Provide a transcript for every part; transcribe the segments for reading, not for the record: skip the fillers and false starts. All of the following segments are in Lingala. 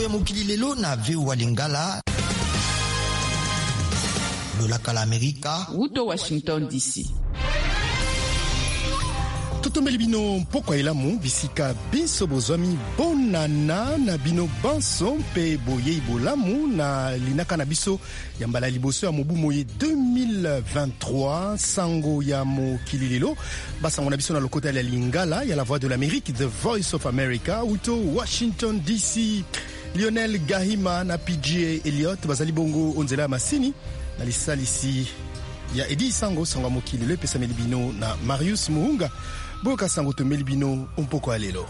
ya mokili lelo na VOA Lingala. Lolaka la Amerika. Uto Washington DC. Totombeli bino mpoko elamu bisika biso bozwami bonana na bino banso mpe boyei bolamu na linaka na biso ya mbala liboso ya mobu moye 2023 sango ya mokili lelo basango na biso na lokota ya Lingala ya la voix de l'Amérique, The Voice of America, uto Washington DC. Lionel Gahima na PJ Elliot bazali bongo onzela masini na lisalisi ya Edi Sango sango mokili lelo pesa melibino na Marius Muhunga. Boka sango to melibino mpoko alelo.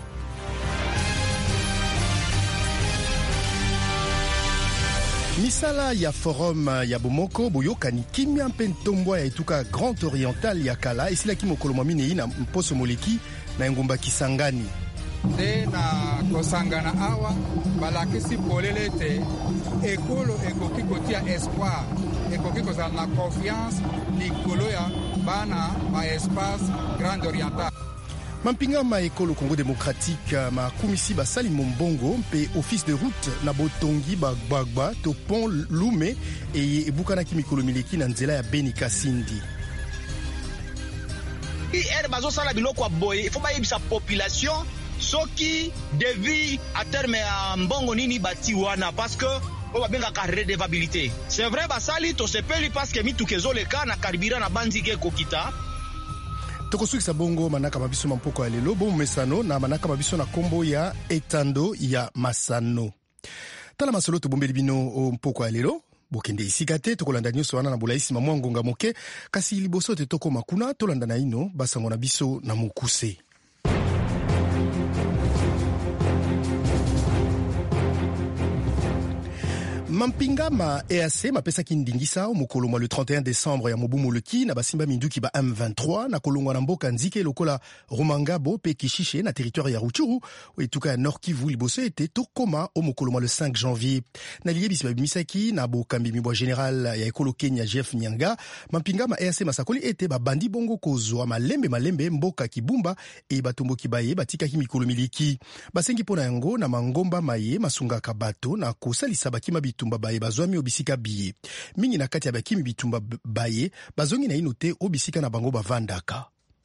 Misala ya forum ya bomoko boyokani kimia mpe ntombwa ya etuka Grand Oriental ya kala esilaki mokolo mwa minei na mposo moleki na engumba Kisangani. Nde na kosangana awa balakisi polele te ekolo ekoki kotia espoir ekoki kozala na confiance likolo ya bana ba espace Grand Oriental. Mampingama ekolo Congo démocratique makumisi basali mombongo mpe office de route na botongi bagbagba to pont Lume e ebukanaki mikolo mileki na nzela ya Beni Kasindi. ere bazosala biloko ya boye ifo bayebisa population soki devi a terme ya mbongo nini bati wana parce que o babengaka redevabilité. C'est vrai basali to sepeli parce que mituka ezoleka na karibira na banzike kokita. Tokosukisa bongo manaka mabiso mampoko ya lelo bo mesano na manaka mabiso na kombo ya etando ya masano. Tala masolo tobombeli bino mpoko ya lelo bokende isika te tokolanda nyonso wana na bolaisi mamwa ngonga moke kasi liboso te toko makuna tolanda na ino basango na biso na mukuse. Mampingama EAC mapesaki ndingisa mokolo mwa le 31 décembre ya mobu moleki na basimba minduki ba M23 na kolongwa na mboka nzike lokola Rumangabo pe Kishishe na territoire ya Rutshuru etuka ya Nord Kivu liboso ete tokoma o mokolo mwa le 5 janvier na liyebisi babimisaki na bokambi mibwa général ya ekolo Kenya Jeff Nyanga. Mampingama EAC masakoli ete babandi bongo kozwa malembe mboka Kibumba e batomboki baye batikaki mikolo miliki basengi pona yango na mangomba maye masungaka bato na kosalisa bakima bitumba baye bazwami obisika biye mingi na kati ya bakimi bitumba baye bazongi na ino te obisika na bango bavandaka.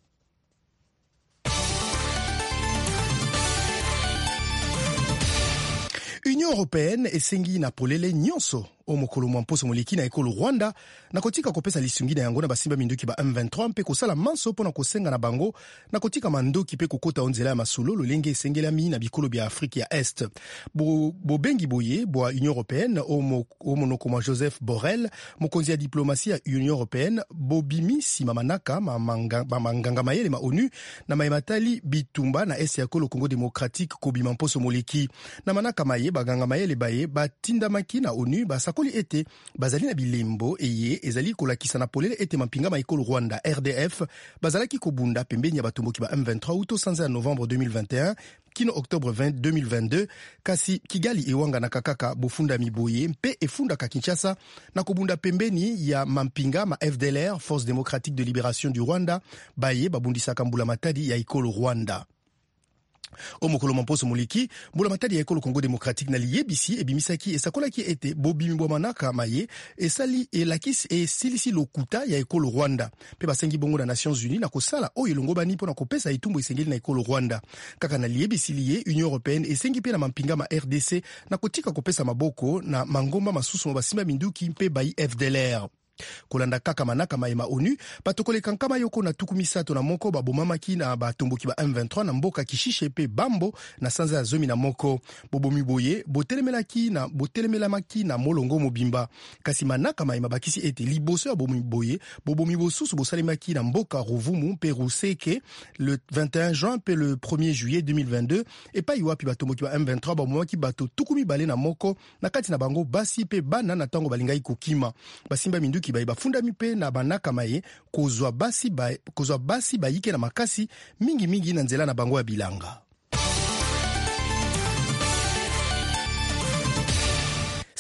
Union européenne esengi na polele nyonso o mokolo mwa mposo moleki na ekolo Rwanda na kotika kopesa lisungi na yango na basimba minduki ba M23 mpe kosala manso pona kosenga na bango na kotika mandoki pe kokota onzela ya masulo lolenge esengelami na bikolo bya Afrique ya Est. Bobengi boye bwa Union européenne o monoko mwa Joseph Borrell mokonzi ya diplomatie ya Union européenne bobimi sima manaka manganga mayele ma ONU na mayematali bitumba na esi ya kolo Congo démocratique kobima mposo moleki na manaka maye baganga mayele baye batindamaki na ONU basakoli ete bazali na bilembo eye ezali kolakisa na polele ete mampingama ekolo Rwanda RDF bazalaki kobunda pembeni ya batomboki ba M23 uto sanza ya novembre 2021 kino octobre 20 2022 kasi Kigali ewanga na kakaka bofunda miboye mpe efunda ka Kinshasa na kobunda pembeni ya mampingama FDLR Force démocratique de libération du Rwanda baye babundisaka mbula matadi ya ekolo Rwanda. O mokolo mamposo moleki mbula matadi ya ekolo Congo démocratique na liyebisi ebimisaki esakolaki ete bobimi bwa manaka maye esali elakisi esilisi lokuta ya ekolo Rwanda pe basengi bongo na Nations Unies na kosala oyo elongo bani mpona kopesa etumbu esengeli na ekolo Rwanda kaka na liyebisi liye Union européenne esengi pe na mampinga ma RDC na kotika kopesa maboko na mangomba masusu basimba minduki mpe bayi FDLR. Kolanda kaka manaka maema ONU patokole kankama yoko na tukumisato na moko babomamaki na batomboki ba M23 na mboka Kishishe pe Bambo na sanza ya zomi na moko bobomi boye botelemelamaki na molongo mobimba kasi manaka maema bakisi ete liboso ya bobomi bosusu bosalemaki na mboka Ruvumu pe Ruseke le 21 juin pe le 1er juillet 2022 et pa iwapi batomboki ba M23 babomaki bato tukumi bale na moko na kati na bango basi pe bana na tango balingai kokima basimba minduki baye bafundami pe na banaka maye kozwa basi bayike na makasi mingi na nzela na bango ya bilanga.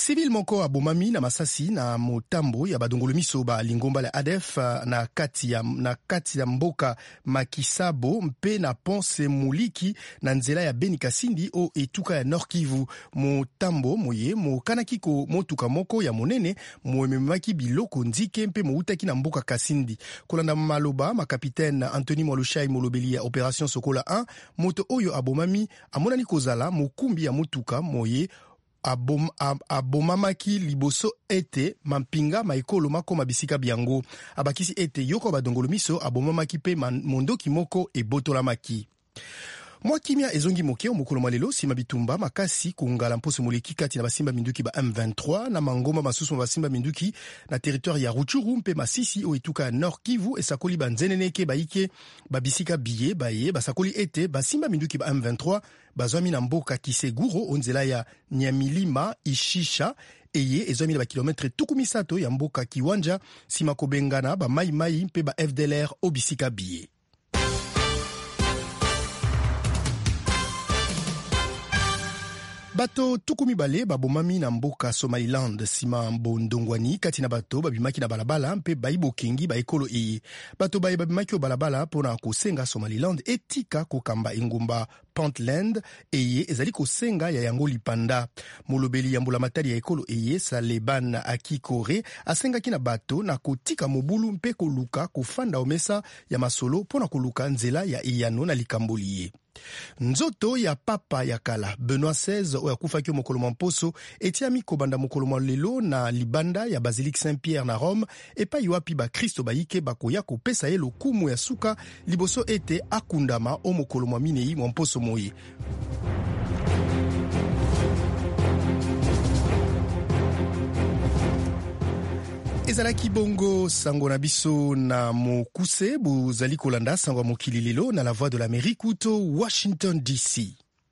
Civil moko abomami na masasi na motambo ya badongolo miso ba lingomba la ADF na kati ya mboka Makisabo mpe na Ponce Muliki na nzela ya Beni Kasindi o etuka ya Nord Kivu. Motambo moye mokanaki ko motuka moko ya monene moememaki biloko nzike mpe moutaki na mboka Kasindi. Kolanda maloba makapitaine Anthony Mwalushai molobeli ya Operation Sokola 1, moto oyo abomami amonani kozala mokumbi ya motuka moye abomamaki liboso ete mampinga maekolo makoma bisika biango. Abakisi ete yoko badongolo miso abomamaki pe mondoki moko ebotolamaki. Mwa kimia ezongi moke omokolo malelo sima bitumba makasi kungala mposo moleki kati na basimba minduki ba M23 na mangoma masusu basimba minduki na territoire ya Ruchuru mpe Masisi o etuka ya Nord Kivu esakoli banzeneneke baike babisika biye baye basakoli ete basimba minduki ba M23 bazwami na mboka Kiseguro onzela ya Nyamilima Ishisha eye ezwami na bakilometre tukumisato ya mboka Kiwanja sima kobengana ba mai mpe ba FDLR obisika biye. Bato tukumi bale babomami na mboka Somaliland sima mbondongwani kati na bato babimaki na balabala mpe baibo kengi ba ekolo eye. Bato baye babimaki o balabala pona kosenga Somaliland etika kokamba engumba Puntland eye ezali kosenga ya yango lipanda. Molobeli ya mbula matari ya ekolo eye Saleban Akikore asenga kina bato na kotika mobulu mpe koluka kofanda omesa ya masolo pona koluka nzela ya iyano na likamboliye. Nzoto ya papa ya kala Benoît XVI oya kufaki mokolo mposo etiami kobanda mokolo lelo na libanda ya Basilique Saint-Pierre na Rome epa yuapi ba Kristo baike bakoya kopesa ye lokumu ya suka liboso ete akundama o mokolo minei mposo moyi. Ezalaki bongo sango na biso na mokuse bozali kolanda sango mokili lelo na la voix de l'Amérique uto Washington DC.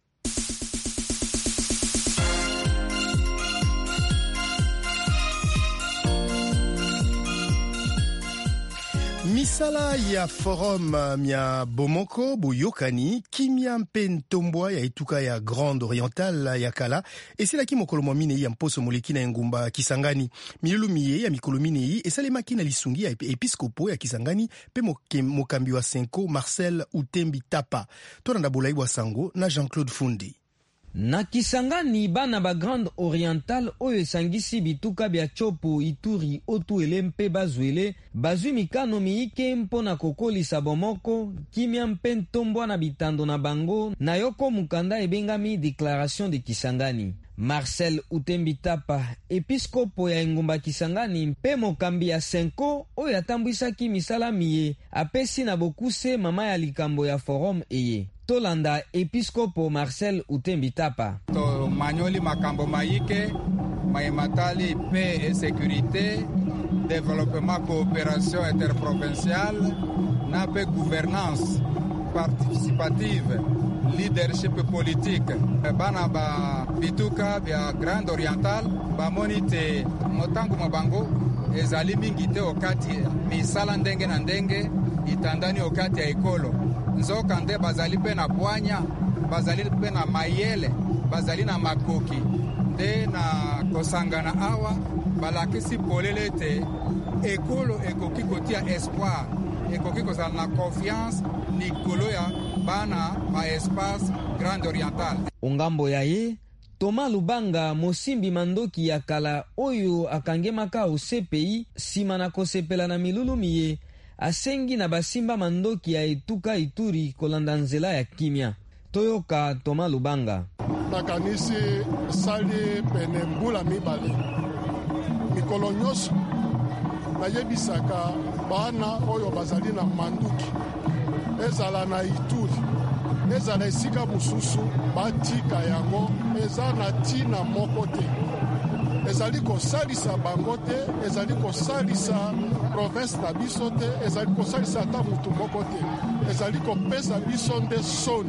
Misala ya forum mia bomoko boyokani kimia mpe ntombwa ya etuka ya Grande Orientale ya kala esilaki mokolo minei ya mposo moleki na engumba Kisangani. Milulu miye ya mikolo minei esalemaki na lisungi ya episkopo ya Kisangani pe mokambi wa Senko Marcel Utembi Tapa. Tolanda bolai wa sango na Jean-Claude Fundi. Na Kisangani bana ba Grande Orientale oyo esangisi bituka bya Chopo, Ituri, Otuele mpe Bazwele bazwi mikano miike mpona kokolisa bomoko kimia mpe ntombwa na bitando na bango na yoko mukanda ebengami Déclaration de Kisangani. Marcel Utembi Tapa, episkopo ya engumba Kisangani mpe mokambi ya Senko oyo atambwisaki misala miye apesi na bokuse mama ya likambo ya forum eye. Tolanda episkopo Marcel Utembi Tapa. To manyoli makambo maike, maimatali paix et sécurité, développement coopération interprovinciale, na pe gouvernance participative, leadership politique. Bana ba bituka bya Grande Orientale ba monite motangu mabango ezali mingi te okati misala ndenge na ndenge itandani okati ya ekolo. Nzoka nde bazali pe na bwanya, bazali pe na mayele, bazali na makoki nde na kosangana awa balakisi polele te ekolo ekoki kotia espoir, ekoki kozala na confiance likolo ya bana ba espace Grande Orientale. Ongambo ya ye Thomas Lubanga mosimbi mandoki ya kala oyo akangemaka o CPI sima na kosepela na milulu miye asengi na basimba mandoki ya etuka Ituri kolanda nzela ya kimia. Toyoka Thomas Lubanga. Nakanisi sali pene mbula mibale mikolo nyonso nayebisaka bana oyo bazali na manduki ezala na Ituri ezala esika mosusu batika yango eza na tina moko te, ezali kosalisa bango te, ezali kosalisa province na biso te, ezali kosalisa ata mutu moko te, ezali kopesa biso nde soni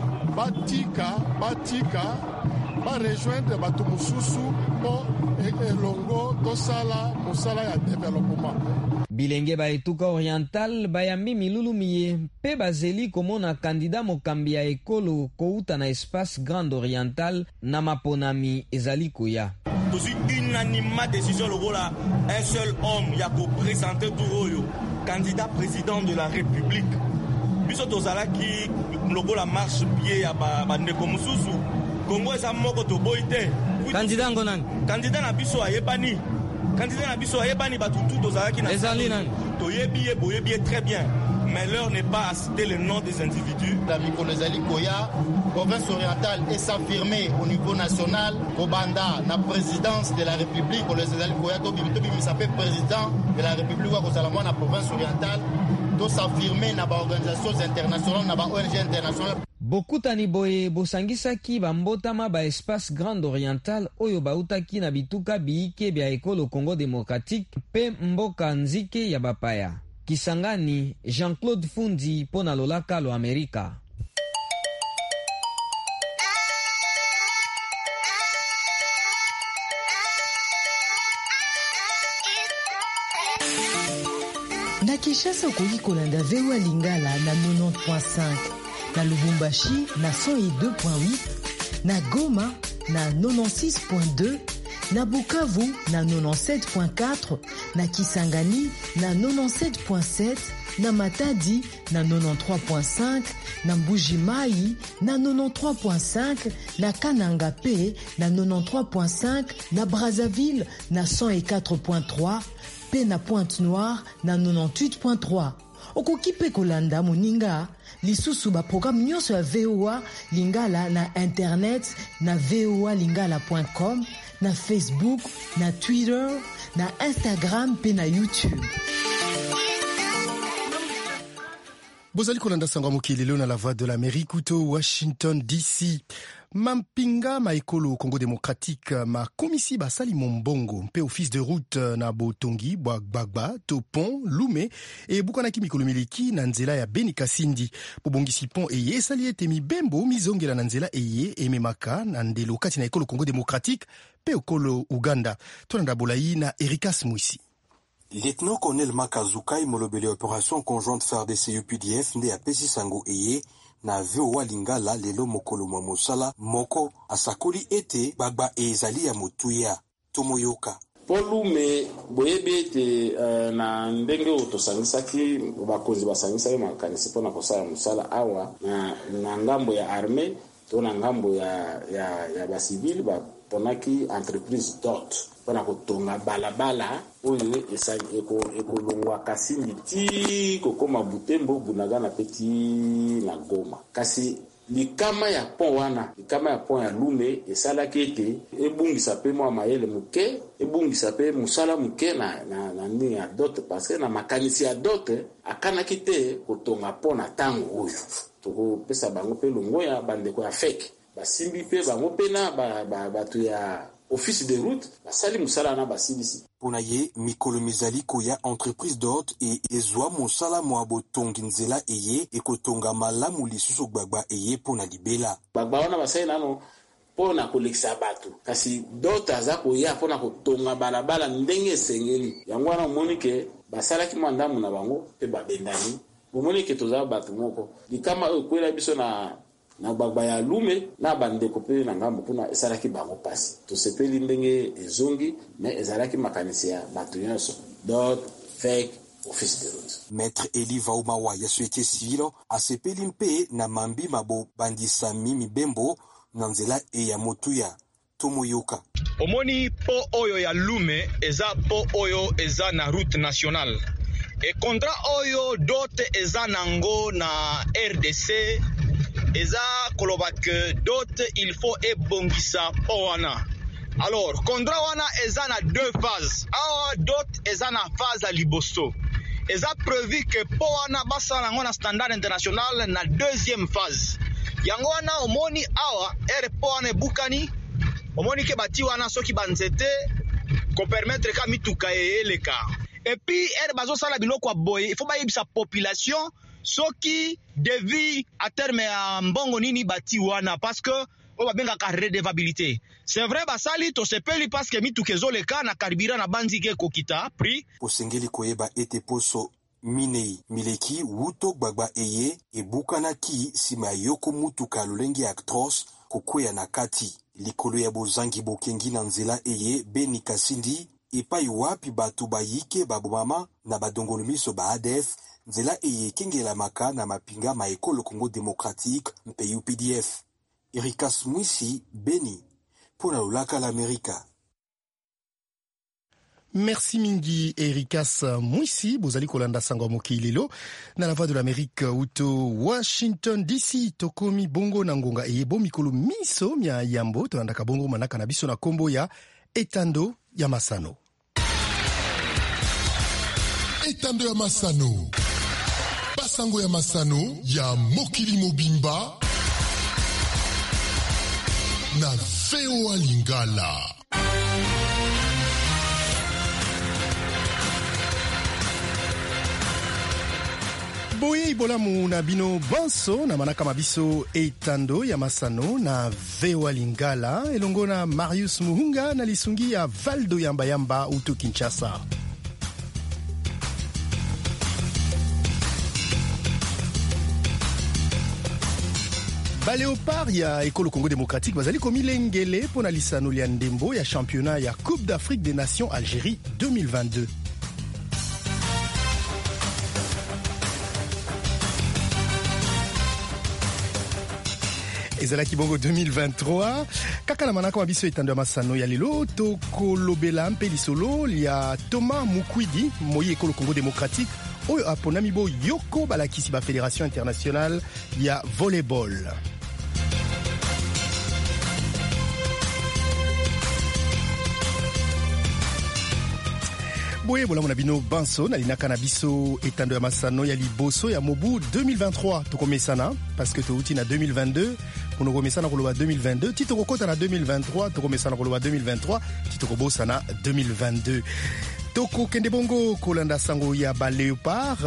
batika barejoindre bato mosusu mpo elongo tosala mosala ya developement. Bilenge ba etuka oriental bayambi milulu miye mpe bazeli komona kandida mokambi ya ekolo kouta na espace Grande Orientale na maponami ezali koya. tosi unanimement décision lokola un seul homme ya ko présenter Touroyo candidat président de la République. Biso tozalaki lokola marche pied ya bandeko mususu Congo eza moko to boite candidat ngonani candidat na biso ayebani batutu tozalaki na toyebi très bien, mais l'heure n'est pas à citer le nom des individus. La Mikolezali Koya, province orientale, et s'affirmer au niveau national, au Banda, la présidence de la République, Kolezali Koya, il s'appelle président de la République, à la province orientale, to s'affirmer dans les organisations internationales, dans les ONG internationales. Bokutani boye bosangisaki bambotama ba espace Grand Oriental oyo bautaki na bituka biike bya ekolo Congo Démocratique pe mboka nzike ya bapaya. Kisangani, Jean-Claude Fundi pona lolaka lo Amerika. Na Kinshasa okoki kolanda VOA Lingala na 90.5, na Lubumbashi na 102.8, na Goma na 96.2, na Bukavu na 97.4, na Kisangani na 97.7, na Matadi na 93.5, na Mbuji-Mayi na 93.5, na Kananga Pe na 93.5, na Brazzaville na 104.3, pe na Pointe-Noire na 98.3. Okoki pe kolanda moninga lisusu ba programme nyonso ya VOA Lingala na internet na voalingala.com, na Facebook, na Twitter, na Instagram pe na YouTube. Bozali kolanda sango mokili leo na la voix de l'Amérique uto Washington DC. Mampinga maekolo Congo Démocratique ma komisi basali mombongo mpe office de route na Botongi, Gbagba, Topon, Lume e bukanaki mikolo miliki na nzela ya Beni Kasindi. Bobongisi pont eye esali ete mibembo mizongela na nzela eye ememaka na ndelo kati na ekolo Congo Démocratique pe okolo Uganda. Tonanda bolai na Erikas Mwisi. Lieutenant-colonel Makazukai molobeli opération conjointe FARDC UPDF nde apesi sango eye na VOA Lingala lelo mokolo mwa mosala moko asakoli ete Gbagba ezali ya motuya tomoyoka. Polume boyebi ete na ndenge otosangisaki bakonzi basangisaki makanisi mpona kosala mosala awa na ngambo ya armée to na ngambo ya basivile baponaki entreprise DOT mpona kotonga balabala oyo ekolongwa Kasindi ti kokoma Butembo, Bunagana peti na Goma. Kasi likama ya pont ya Lume esalaki ete ebungisa pe mwa mayele muke, ebungisa pe musala muke na nini ya DOT, parce que na makanisi ya DOT akanaki te kotonga pont na tango oyo. Tokopesa bango pe longo ya bandeko ya fake. Basimbi pe bango pe na bato ya office de route basali musala na basilisi. Pona ye mikolo mizali koya entreprise DOT e ezwa mosala mwa botongi nzela eye ekotonga malamu lisusu Gbagba eye pona libela. Gbagba wana basali nano pona kolekisa bato. Kasi DOT aza koya pona kotonga balabala ndenge esengeli. Yango wana omonike basalaki mandamu na bango pe babendani. Omonike toza bato moko. Likama okwela biso na Gbagba ya Lume na bandeko pe na ngambo kuna esalaki bango pasi. Tosepeli ndenge ezongi mais ezalaki makanisi ya bato nyonso. DOT, fake, office de route. Maître Eli Vaumawa ya société civile asepeli mpe na mambi mabo bandisa mimi bembo na nzela e ya motuya tomoyoka. Omoni po oyo ya Lume eza po oyo eza na route nationale. E kontra oyo DOT eza nango na RDC eza koloba que DOT il faut ebongisa po wana. Alors, contrat wana eza na deux phases. Awa DOT eza na phase à liboso. Eza prévu que po wana basa nango na standard international na deuxième phase. Yango wana omoni awa po wana bukani. Omoni ke bati wana soki banzete ko permettre ka mituka eleka. Et puis bazo sala biloko boye, il faut ba yebisa population soki devi à terme ya mbongo nini bati wana parce que on va bien la redevabilité. C'est vrai basali to sepeli parce que mituka ezoleka na karibira na banzi ke kokita prix. Posengeli koyeba ete poso minei mileki wuto Gbagba eye ebukana ki sima yoko mutuka lolenge actros kokwea na kati likolo ya bozangi bokengi na nzela eye Beni Kasindi epai wapi batu bayike babomama na badongolo miso ba ADF nzela eye kengelamaka na mapinga ma ekolo Congo Démocratique mpe UPDF. Erikas Mwisi, Beni, pour la Lulaka l'América. Merci mingi Erikas Mwisi, bozali kolanda sango moki lelo na la voix de l'Amérique uto Washington DC. Tokomi bongo na ngonga eyebo mikolo miso mya yambo toandaka bongo manaka na biso na kombo ya Etando ya Masano. Etando ya Masano, basango ya Masano ya mokili mobimba na VOA Lingala. Boye ibolamu na bino banso na manaka mabiso Etando ya Masano na VOA Lingala elongo na Marius Muhunga na lisungi ya Valdo Yamba Yamba uto Kinshasa. Baléopard ya École Congo Démocratique bazali komilengele pona lisano lia ndembo ya championnat ya Coupe d'Afrique des Nations Algérie 2022. Ezalaki bongo 2023 kaka na manaka mabiso Etando ya Masano ya lelo tokolobela mpe lisolo ya Thomas Mukwidi moyi École Congo Démocratique oyo aponami bo yoko balakisi ba Fédération Internationale ya Volleyball. Boye bola mona bino banso na linaka na biso Etando ya Masano ya liboso ya mobu 2023 tokomesana parce que touti na 2022 pour komesana koloba 2022 tito kokota na 2023 tokomesana koloba 2023 tito kobosa na 2022. Toko kende bongo kolanda sango ya Baléopard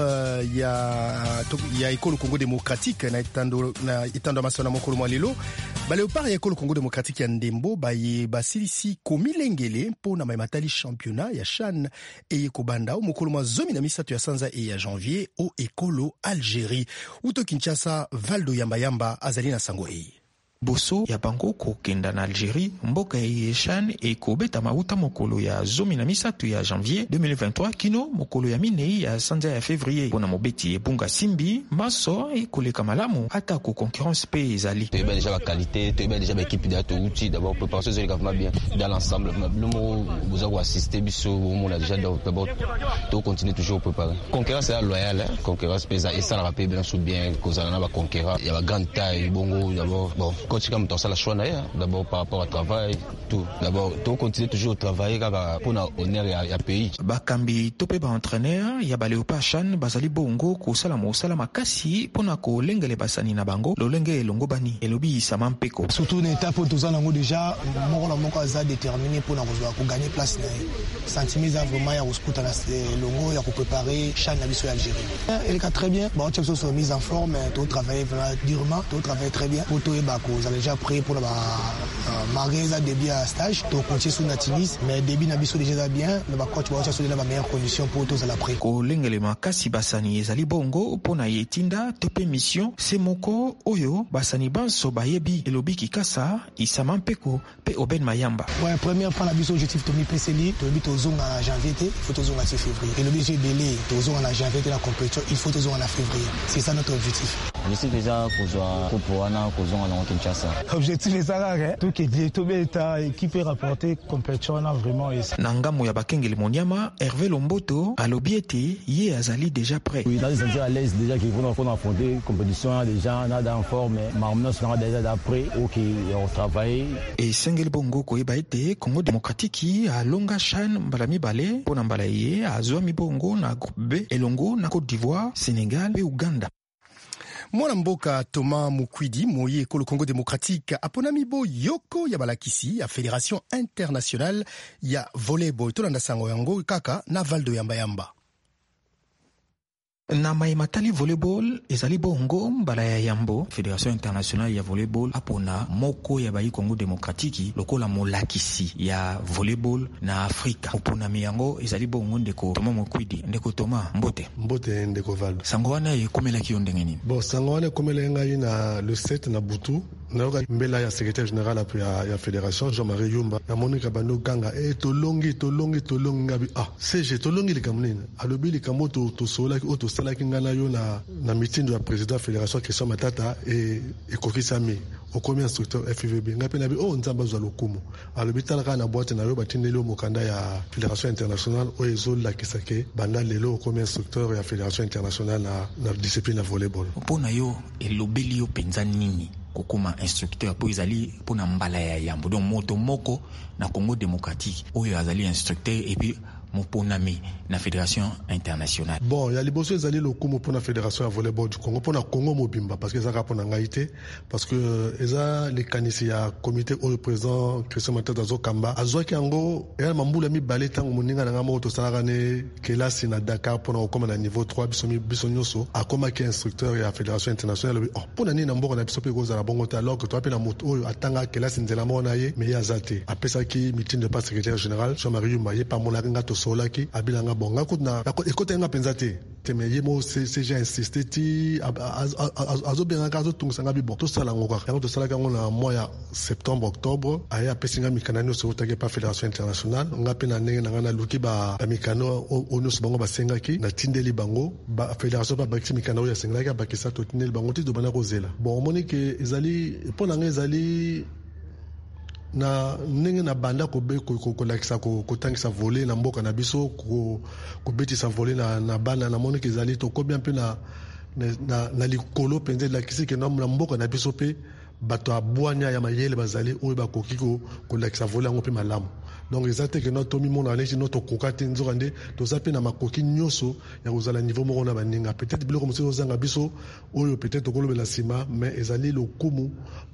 ya École Congo Démocratique na Etando ya Masano mokolo mwalelo. Baléopard ya École Congo Démocratique ya ndembo baye basilisi komilengele mpona maimatali championnat ya CHAN eye kobanda mokolo mwa 13 ya sanza e ya janvier o Ekolo Algérie. Uto Kinshasa Valdo Yamba Yamba azali na sango eye. Boso ya bango kokenda na Algérie mboka ya CHAN e kobeta mauta mokolo ya 13 ya janvier 2023 kino mokolo ya minei ya sanza ya février pona mobeti ebunga simbi maso e koleka malamu ata ko concurrence pe ezali. Tu as déjà la qualité, tu as déjà l'équipe de outils d'abord préparation sur le bien dans l'ensemble. Le mot vous avez assisté biso on a déjà d'abord to continuer toujours préparer. Concurrence est loyale, concurrence pesa et ça la rappelle bien sous bien kozana ba concurrent il y a la grande taille bongo d'abord bon coach comme dans ça la choix d'abord par rapport au travail tout d'abord to continuer toujours travailler pour na honneur ya pays. Bakambi tope ba entraîneur ya Baléopard CHAN bazali bongo ko sala mosala makasi pona ko lengele basani na bango lolenge elongo bani elobi samampeko surtout une étape où tous en déjà moko aza déterminé pour na ko gagner place na sentiment vraiment ya kuskuta na longo ya ko préparer CHAN na biso ya Algérie. Elle est très bien bon tu es mise en forme tu travailles vraiment durement tu travailles très bien pour toi ba ko déjà prêt pour la marquer début à stage tu continuer sur la Tunis mais début na biso déjà bien le coach va sur la meilleure condition pour tous à l'après ko lengele makasi basani ezali bongo pona yetinda tope mission semoko oyo basani banso bayebi elobi kikasa isama mpeko pe Oben Mayamba. Ouais première fois na biso objectif to mi peseli to bito zonga en janvier il faut to zonga en février et l'objectif délai to zonga en janvier la compétition il faut to zonga en février c'est ça notre objectif. Je suis déjà kozwa kopoana kozonga na Kinshasa. Objectif est ça là tout qui dit to beta équipe rapporter compétition na vraiment ici. Nangamo ya bakengeli moniama Hervé Lomboto alobiete ye azali déjà prêt. Oui, dans les sentir à l'aise déjà qu'il faut affronter compétition déjà nada en forme mais sera déjà prêt OK on travaille et sengeli bongo ko ete Congo Démocratique a longa CHAN balami balé pona mbalaye azwa mibongo na groupe B elongo na Côte d'Ivoire, Sénégal et Uganda. Mwana mboka Thomas Mukwidi moyi Ekolo Congo Démocratique aponami bo yoko ya balakisi ya Fédération Internationale ya Volleyball tolanda sango yango kaka na Valdo Yamba Yamba. Na maimatali volleyball ezali bongo mbala ya yambo Fédération Internationale ya Volleyball apona moko ya bayi Congo Démocratique lokola molakisi ya volleyball na Afrika opona miyango ezali bongo ndeko Thomas Mukwidi ndeko Thomas mbote ndeko Valdo sango wana ekomela ki ndenge nini bon sango wana ekomela ngai na le 7 na butu nayoka mbela ya secrétaire général ya fédération Jean-Marie Yumba na monika bando kanga tolongi ngabi CG tolongi likamnina alobi likamo to solaki o to salaki ngana yo na meeting de la président fédération Christian Matata et kokisami au premier instructeur FVB ngapi nabi nzamba zwa lokumu alobi talaka na boîte na yo batindeli mokanda ya fédération internationale o ezola kisake banda lelo au premier instructeur ya fédération internationale na discipline ya volleyball pona yo elobeli yo penza nini kokoma instructeur po ezali pona mbala ya yambo donc moto moko na Congo démocratique oyo azali instructeur et puis moponami na fédération internationale. Bon, il y a liboso ezali lokumu pona fédération ya volleyball du Congo pona Congo mobimba parce que ezaka pona ngaité parce que eza les kanisi ya comité au président Christian Matata Zokamba azwaki yango ya mambula mi baleta moninga na ngamo to salaka ne kelasi na Dakar pona okoma na niveau 3 biso nyoso akoma ki instructeur ya fédération internationale pona ni na mboko na biso pe koza na bongo alors que toi pe na moto oyo atanga kelasi nzela mona ye mais yazate apesa ki meeting de pas secrétaire général Jean-Marie Yumba ye pa mona ngato solaki abilanga bonga kutna ekote nga penzate teme yemo CG insisté ti azo bien nga azo tungusanga bi bon to sala ngoka yango to sala kango na mois ya septembre octobre aya pesinga mikanano so take pa fédération internationale nga pe na ndenge na luki ba mikano ono so bango basengaki na tindeli bango ba fédération ba bakisi mikano ya sengaki ba kisa to tindeli bango ti do bana kozela bon moni ke ezali pona nga ezali na ndenge na banda ko lakisa ko tangisa voler na mboka na biso ko betisa voler na bana na moni kezali to ko bien pe na likolo penze lakisi ke na mboka na biso pe bato abwanya ya mayele bazali oyo bakoki ko lakisa voler ngo pe malamu donc ezate ke no tomi mona neti no to kokati nzokande to zape na makoki nyoso ya kozala niveau moko na baninga peut-être biloko mosusu ozanga biso oyo peut-être kolobela sima mais ezali lokumu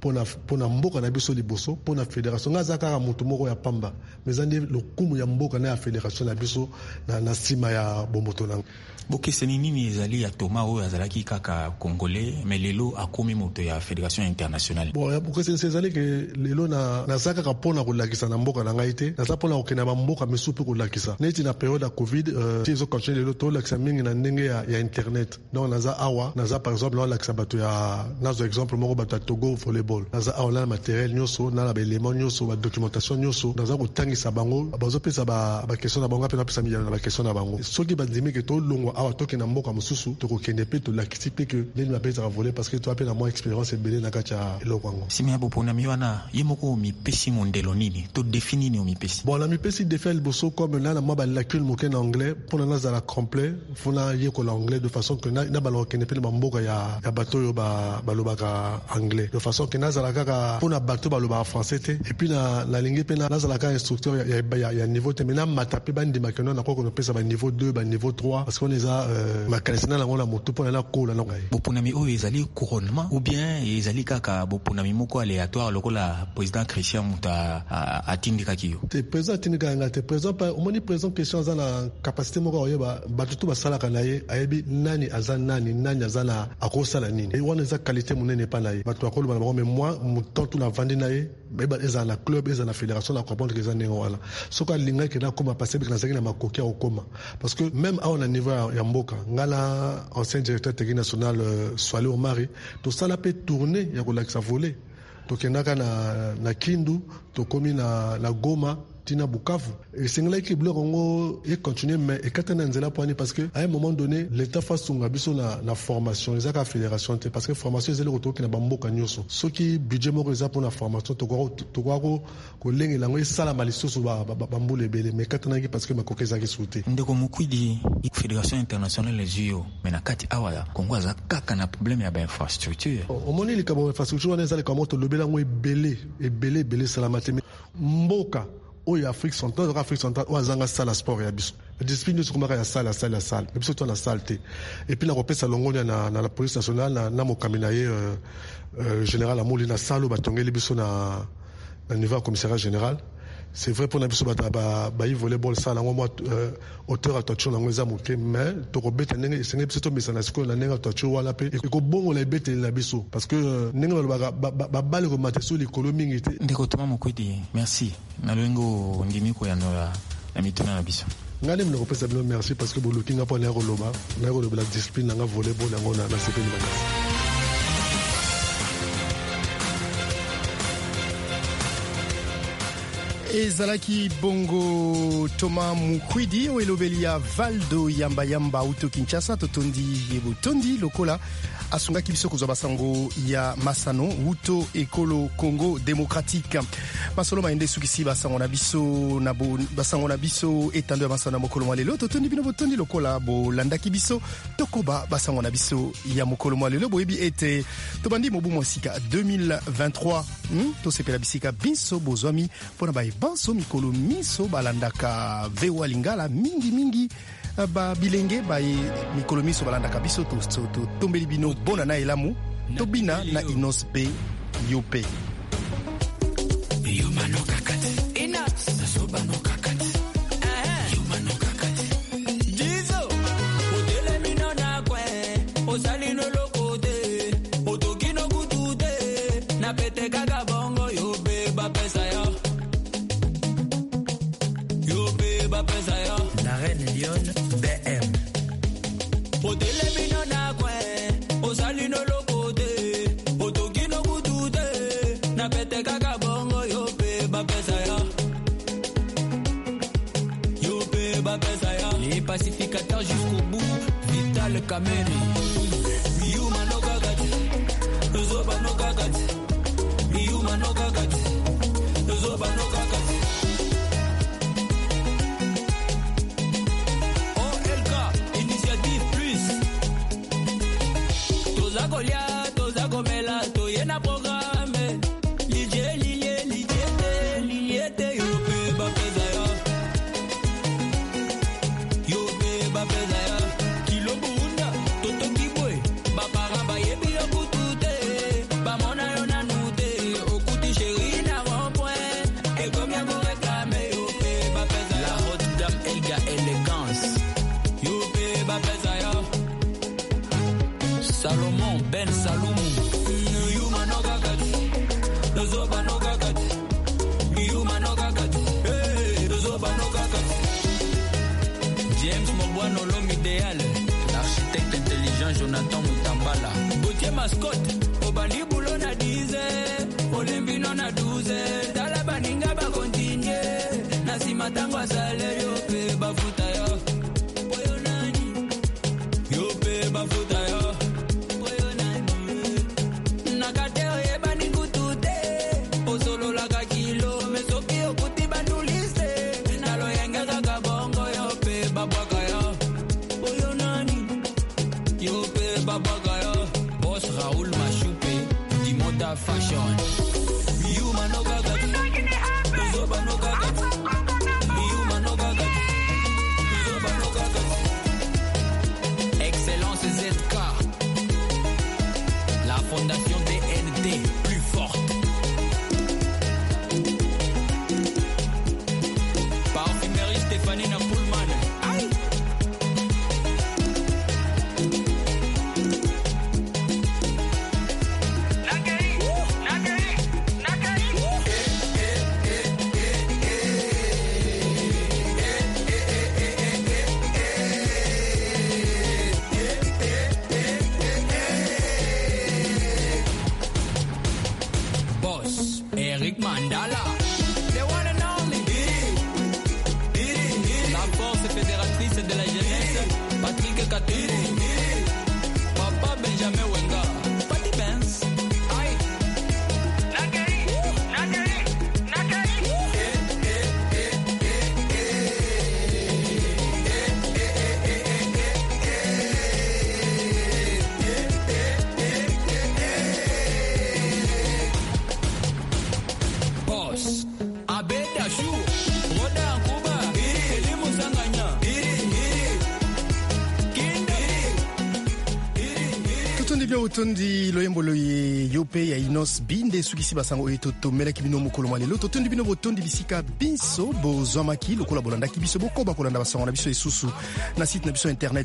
pona mboka na biso liboso pona fédération ngaza kaka moto moko ya pamba mais ezali lokumu ya mboka na ya fédération na biso na sima ya bomboto nango bokeseni nini ezali ya Thomas oyo azalaki kaka congolais mais lelo akomi moto ya fédération internationale bon bokeseni ezali ke lelo na zaka ka pona kolakisa na mboka na ngai te naza pona kokenda bamboka misu mpe kolakisa neti na période ya covid ti ezocontinue lelo tolakisa mingi na ndenge ya internet donc naza awa naza par exemple naolakisa bato ya nazo exemple moko bato ya Togo volleyball naza awa na materiel nyonso na baélément nyonso badocumentation nyonso naza kotangisa bango bazopesa bakestion na bango mpe napesa miyano na bakestion na bango soki bandimi ke tolongwa awa tokenda mboka mosusu tokokende mpe tolakisi mpe ke leli mapesaka volley parce que toa mpe na mwa expérience ebele na kati ya eloko yango simi ya boponami wana ye moko omipesi mondelo nini to defini nini omipesi bon la mipesi defa liboso comme na mwa balacune moke na anglais mpona nazala complet fona yekola anglais de façon que na balokende mpe na bamboka ya bato oyo balobaka anglais de façon que nazala kaka mpona bato balobaka français te et puis nalingi mpe nazala kaka instructeur ya niveau te maintenant mata mpe bandimaka no nakoki kopesa baniveau 2 baniveau 3 parce qu'on eza makanisi na nango na motu mpona nakola na ngai boponami oyo ezali couronnement ou bien ezali kaka boponami moko aléatoire lokola président Christian Muta atindikaki yo te président atindika nga te président pa omoni président Christian aza na capacité moko oyeba bato tu basalaka na ye ayebi nani aza nani aza na akosala nini e wana eza qualité monene pa na ye bato bakoloba na bango mais moi motantu na vandi na ye bayeba eza na club eza na fédération na comprendre que eza ndenge wana soki alingaki na koma parce que nazalaki na makoki ya kokoma parce que même awa na niveau ya mboka ngala ancien directeur technique national Swale Omari tosala mpe tournée ya kolakisa volley tokendaka na Kindu tokomi na Goma tina Bukavu esengelaki biloko ngo continue mais ekata na nzela poani parce que à un moment donné l'état fasunga biso na formation ezaka fédération te parce que formation ezeli kotoki na bamboka nyonso soki budget moko eza pour na formation tokwa ko lengela ngo esala malisusu bambula ebele mais ekata naki parce que makoki ezaki souté ndeko mokwidi fédération internationale ezio mais na kati awa Congo aza kaka na problème ya infrastructure omoni likabo infrastructure wana ezali kama tolobela ngo ebele salamate mboka oyo Afrique centrale oyo azanga sala sport ya biso discipline nyonso komaka ya sala mais biso to na salle te et puis na kopesa longoni na la police nationale na mokambi na ye général Amoli na salo batongeli biso na niveau ya commissariat général c'est vrai pour na biso bayi volleyball sala ngo moi auteur attention na ngo eza moke mais tokobeta ndenge esenge biso tomesana sikoyo na ndenge attention wana pe ekobongola ebeteli na biso parce que ndenge balobaka babale komata so likolo mingi te ndeko Thomas Mokwidi merci na loyengo ndimi koyanola na mituna na biso ngale mna kopesa bino merci parce que boluki nga mpo na koloba la discipline nanga volleyball yango na sepeli makasi ezalaki bongo Thomas Mukwidi o elobeli ya Valdo Yamba Yamba auto Kinshasa totondi yebotondi lokola asungaki biso kozwa basango ya masano uto ekolo Congo démocratique masolo maende sukisi basango na biso etando ya masano mokolo malelo totondi bino botondi lokola bolandaki biso tokoba basango na biso ya mokolo malelo boyebi ete tobandi mobu mosika 2023 to sepela bisika biso bozwami pona ba banso mikolo miso balandaka VOA Lingala mingi ba bilenge ba mikolo miso balandaka biso to tombeli bino bona na elamu to bina na inospe yope yumano kakati inas sobano kakati yumano kakati jizo odele mino na kwe osali no lokote otokino kutude na pete kaga bongo yope ba pesa yo la reine Lyon BM odele mino na kwe osali no lokote otokino kutude na pete kaga bongo yope ba pesa ya les pacificateurs jusqu'au bout Vital Kameni Yuma no kakati Zoba no kakati Yuma no kakati Zoba no kakati Toza komela to yena programme liliete yope ba pesa ya kilo bunda toto kibwe ba paraba yebi okutute ba mona yona nute okuti chéri na rond-point et combien vous réclamez yope ba pesa la haute dame Elga élégance yope ba pesa ya Salomon Ben Salumu Yuma no kakati Zoba no kakati Yuma no kakati Zoba no kakati James Mobwano l'homme idéal l'architecte intelligent Jonathan Mutambala Gauthier Mascotte Obandi Boulon na 10 Olembi non na 12 Dala baninga ba continuer Nasima tangwa salaire yope bafuta yo Oyo nani Yope bafuta yo Fashion Yuma no gagati Zoba no gagati Yuma no gagati Zoba no gagati Excellence ZK la fondation DNT plus forte Parfumerie Stéphanie Napoulman aïe Mandala, the one and only. La force fédératrice de la jeunesse, Patrick Katiri. Papa Benjamin Wenga, Patty Benz. Aïe. Tondi loyembo loye yope ya inos binde sukisi basango etoto melaki bino mokolo malelo totondi bino botondi bisika biso bozwamaki lokola bolandaki biso bokoba kolanda basango na biso esusu na site na biso internet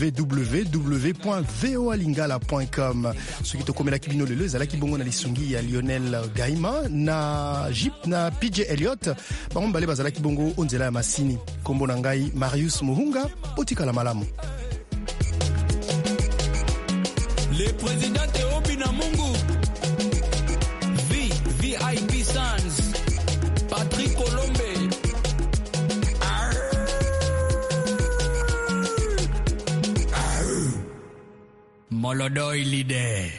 www.voalingala.com soki tokomelaki bino lelo ezalaki bongo na lisungi ya Lionel Gaima na Jeep na PJ Elliott bango mbale bazalaki bongo onzela ya masini kombo na ngai Marius Muhunga otikala malamu. Le président Théobi Namungu VIP Sans Patrick Colombo Molodoi leader.